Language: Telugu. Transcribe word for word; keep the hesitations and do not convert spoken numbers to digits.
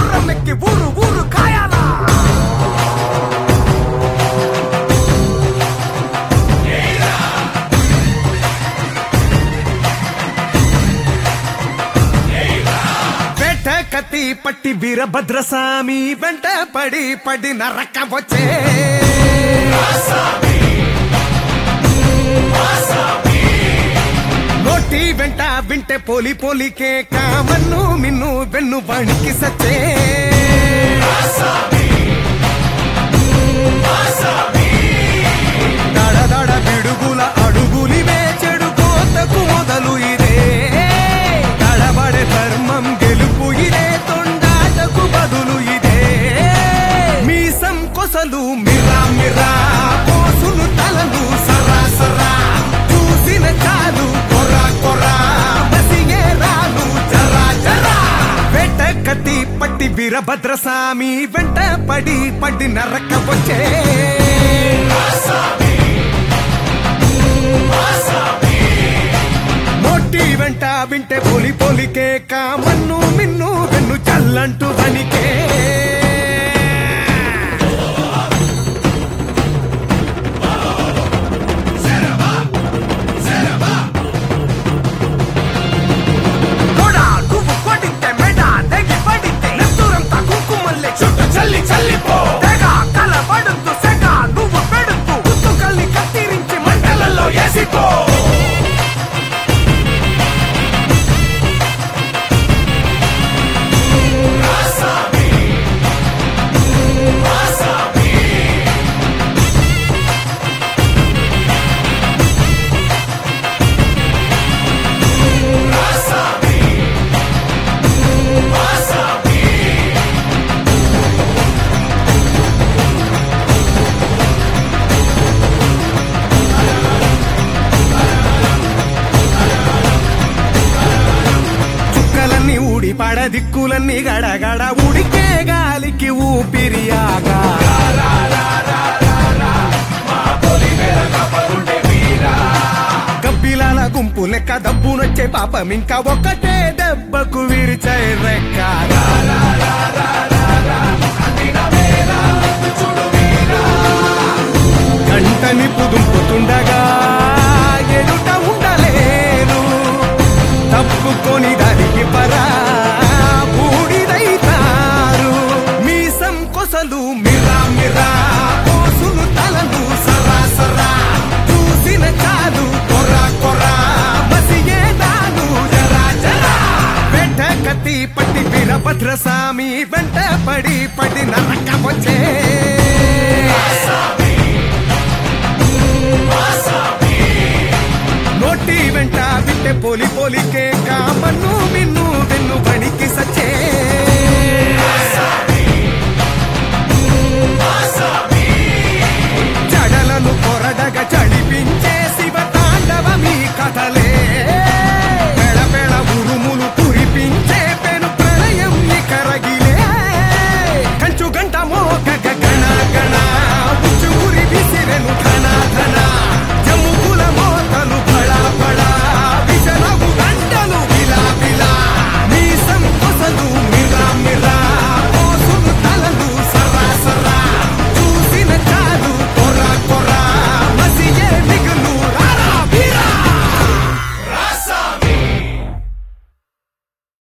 గుర్రమెక్కి ఊరు ఊరు కాయాలా వేట కత్తి పట్టి వీరభద్రస్వామి వెంట పడి పడి నరక వచ్చే నోటి వెంట వింటే పోలి పోలికే కామన్ను మిన్ను వెన్ను బణికి సచ్చే దడ దడ పిడుగుల అడుగులివే చెడు కోతకు మొదలు ఇదే తడబడే ధర్మం గెలుపు ఇదే తొండాటకు బదులు ఇదే మీసం కొసలు మిరా మిరా కోసులు తలలు సరా సరా చూసిన చాలు కొరా కొరా బసిగే రాలు జరా జరా వేట కత్తి పట్టి వీరభద్రస్వామి వెంట పడి పడి నరక వచ్చే నోటి వెంట వింటే పోలి పోలికే కామన్ను మిన్ను వెన్ను చల్లంటూ వనికే చల్లి చల్లిపో తెగ కలబడుతూ సెగ నువ్వు పెడుతూ ఉత్తుకల్ని కత్తిరించి మంటలలో వేసిపో పడ దిక్కులన్నీ గడగడ ఉడికే గాలికి ఊపిరియాగా గబ్బిలాల గుంపు లెక్క దబ్బునొచ్చే పాపం ఇంకా ఒకటే దెబ్బకు విరిచే రెక్క కంటని పుదుంపుతుండగా ఎదుట ఉండలేను తప్పుకొని దానికి పరా బూడిదైతారు మీసం కొసలు మిరా మిరా కోసులు తలలు సరా సరా చూసిన చాలు కొరా కొరా బసిగే దాను జరా జరా వేట కత్తి పట్టి వీరభద్రస్వామి వెంట పడి పడి నరక వచ్చే నోటి వెంట వింటే పోలి పోలికే కామన్ను మిన్ను వెన్ను బణికి సచ్చే